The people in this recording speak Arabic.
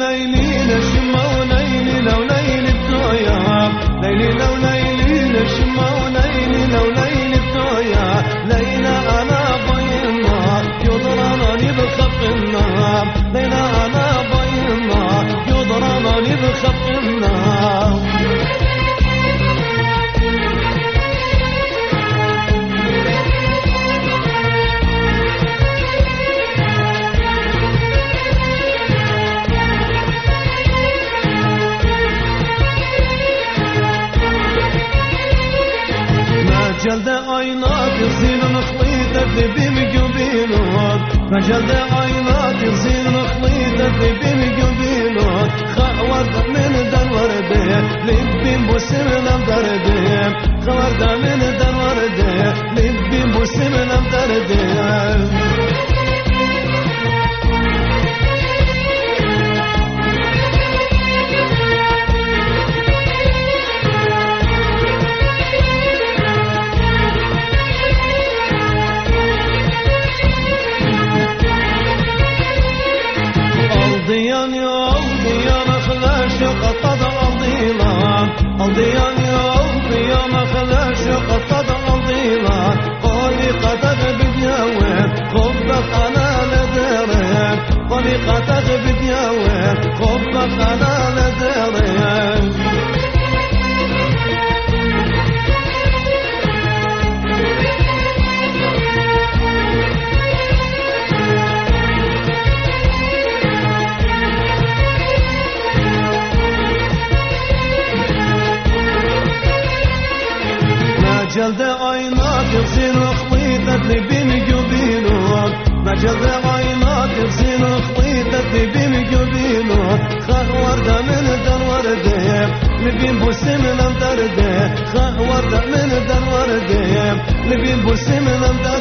وليلي نشمة وليلي لو ليلي بتويا ليلي لو ليلي نشمة وليلي لو ليلي بتويا ليلى أنا ضينا يضرنني بخط النار ليلى أنا ضينا يضرنني بخط النار جلد عينات يصير خليتك بمقبيلوك فجلد عينات يصير خليتك بمقبيلوك خورد من دن وردي لبي بوسم لم دردي خورد من دن وردي لبي بوسم لم دردي الضيان يا الضيان خلاش قطد الضيلان الضيان يا الضيان خلاش قطد الضيلان قولي قطد بدياوين خبك انا لدرين قولي قطد بدياوين خبك انا لدرين جلد عينات يصير خطيتك بمقبيلوك ما جلد عينات يصير خطيتك بمقبيلوك خه وردة من دن وردة نبين بوسم لم تردة خه وردة من دن وردة نبين بوسم لم تردة